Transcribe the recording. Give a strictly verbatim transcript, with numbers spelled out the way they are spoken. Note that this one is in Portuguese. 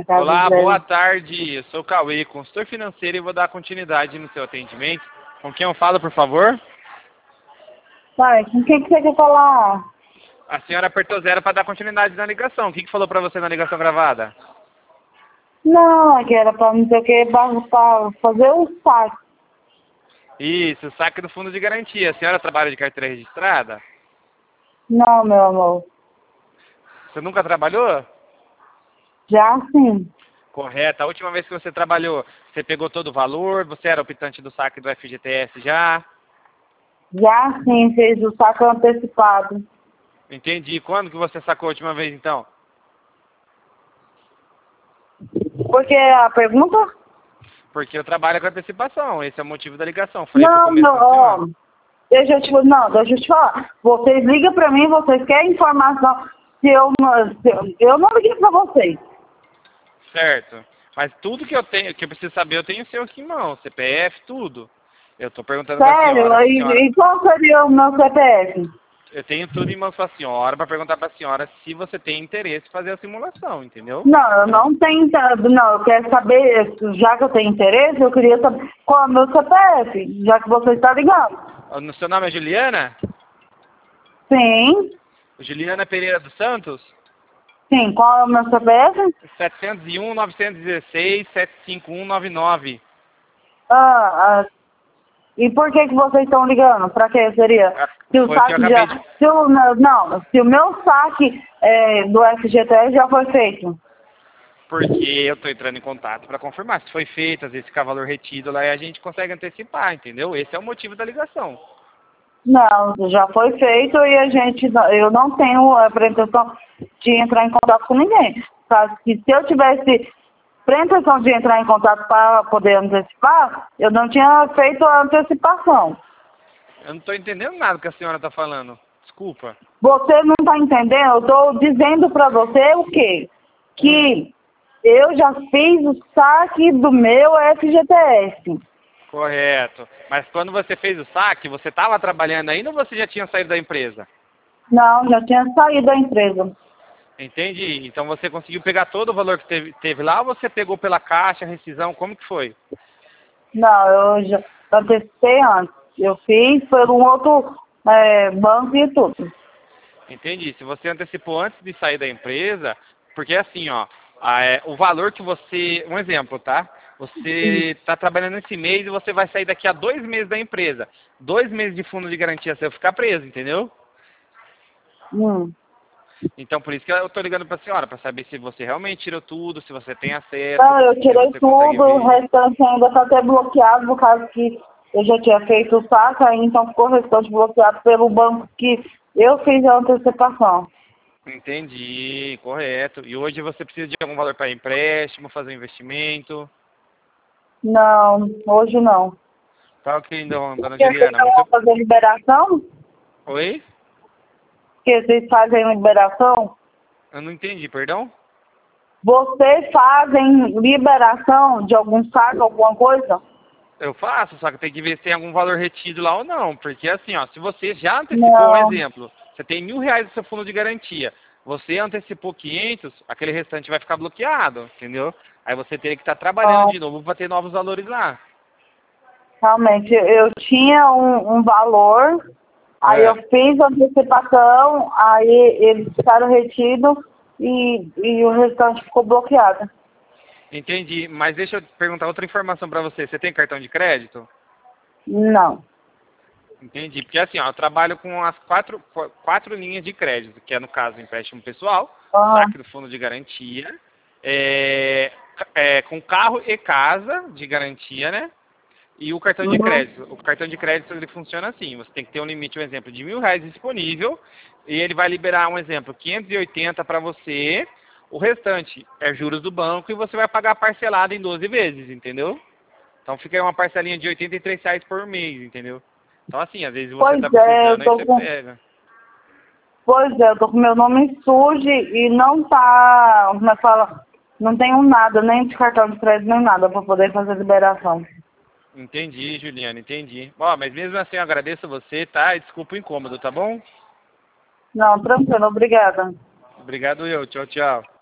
Olá, boa tarde. Eu sou o Cauê, consultor financeiro, e vou dar continuidade no seu atendimento. Com quem eu falo, por favor? Pai, com quem que você quer falar? A senhora apertou zero para dar continuidade na ligação. O que, que falou para você na ligação gravada? Não, é que era pra não sei o que, pra fazer o saque. Isso, saque do fundo de garantia. A senhora trabalha de carteira registrada? Não, meu amor. Você nunca trabalhou? Já sim. Correto. A última vez que você trabalhou, você pegou todo o valor? Você era optante do saque do F G T S já? Já sim, fez o saque antecipado. Entendi. Quando que você sacou a última vez, então? Porque a pergunta? Porque eu trabalho com antecipação. Esse é o motivo da ligação. Falei pro Não, começo não, da senhora. ó, deixa eu te, não, deixa eu te falar. Vocês ligam pra mim, vocês querem informação. Se eu, não- se eu, eu não liguei pra vocês. Certo. Mas tudo que eu tenho, que eu preciso saber, eu tenho o seu aqui em mão. C P F, tudo. Eu tô perguntando pra Sério? senhora. Se a senhora... E, e qual seria o meu C P F? Eu tenho tudo em mãos pra senhora, pra perguntar pra senhora se você tem interesse em fazer a simulação, entendeu? Não, eu não tenho interesse. Não, eu quero saber, já que eu tenho interesse, eu queria saber qual é o meu C P F, já que você está ligando. O seu nome é Juliana? Sim, Juliana Pereira dos Santos? sim, qual é o meu C P F? sete zero um, nove um seis, sete cinco um nove nove. Ah, ah, e por que que vocês estão ligando? Pra que seria? Ah, Se o foi o que eu saque acabei já... de... Se o, não, não, se o meu saque é, do F G T S já foi feito. Porque eu tô entrando em contato pra confirmar se foi feito, às vezes fica valor retido lá e a gente consegue antecipar, entendeu? Esse é o motivo da ligação. Não, já foi feito e a gente, eu não tenho a pretensão de entrar em contato com ninguém. Tá? Se, se eu tivesse pretensão de entrar em contato para poder antecipar, eu não tinha feito a antecipação. Eu não tô entendendo nada que a senhora tá falando. Desculpa. Você não está entendendo? Eu estou dizendo para você o quê? Hum. Que eu já fiz o saque do meu F G T S. Correto. Mas quando você fez o saque, você estava trabalhando ainda ou você já tinha saído da empresa? Não, já tinha saído da empresa. Entendi. Então você conseguiu pegar todo o valor que teve, teve lá ou você pegou pela caixa, rescisão? Como que foi? Não, eu já antecipei antes. Eu fiz por um outro é, banco e tudo. Entendi. Se você antecipou antes de sair da empresa, porque assim, ó, a, é, o valor que você... Um exemplo, tá? Você está trabalhando esse mês e você vai sair daqui a dois meses da empresa. Dois meses de fundo de garantia seu ficar preso, entendeu? Hum. Então, por isso que eu estou ligando para a senhora, para saber se você realmente tirou tudo, se você tem acesso, Não, eu se tirei você consegue tudo, o ver. restante ainda está até bloqueado, por causa que eu já tinha feito o saque, aí então ficou o restante bloqueado pelo banco que eu fiz a antecipação. Entendi, correto. E hoje você precisa de algum valor para empréstimo, fazer um investimento? Não, hoje não. Tá ok, então, dona Porque vocês Juliana. vão Muito... fazer liberação? Oi? Porque vocês fazem liberação? Eu não entendi, perdão? Vocês fazem liberação de algum saque, alguma coisa? Eu faço, só que tem que ver se tem algum valor retido lá ou não. Porque assim, ó, se você já antecipou, um Não. exemplo, você tem mil reais no seu fundo de garantia, você antecipou quinhentos, aquele restante vai ficar bloqueado, entendeu? Aí você teria que estar trabalhando Não. de novo para ter novos valores lá. Realmente, eu tinha um, um valor, aí É, eu fiz a antecipação, aí eles ficaram retidos e, e o restante ficou bloqueado. entendi. Mas deixa eu perguntar outra informação para você. Você tem cartão de crédito? Não. Entendi. Porque assim, ó, eu trabalho com as quatro, qu- quatro linhas de crédito, que é no caso empréstimo pessoal, Ah, saque do fundo de garantia, é, ca- é, com carro e casa de garantia, né? E o cartão de uhum. crédito. O cartão de crédito ele funciona assim. Você tem que ter um limite, um exemplo, de mil reais disponível e ele vai liberar um exemplo, quinhentos e oitenta para você. O restante é juros do banco e você vai pagar parcelado em doze vezes, entendeu? Então fica aí uma parcelinha de oitenta e três reais por mês, entendeu? Então assim, às vezes você Pois tá é, eu precisando, aí tô você com. pega. Pois é, eu tô com meu nome sujo e não tá. Como é que fala? Não tenho nada, nem de cartão de crédito, nem nada para poder fazer liberação. Entendi, Juliana, entendi. Ó, mas mesmo assim eu agradeço você, tá? E desculpa o incômodo, tá bom? Não, tranquilo, obrigada. Obrigado eu. Tchau, tchau.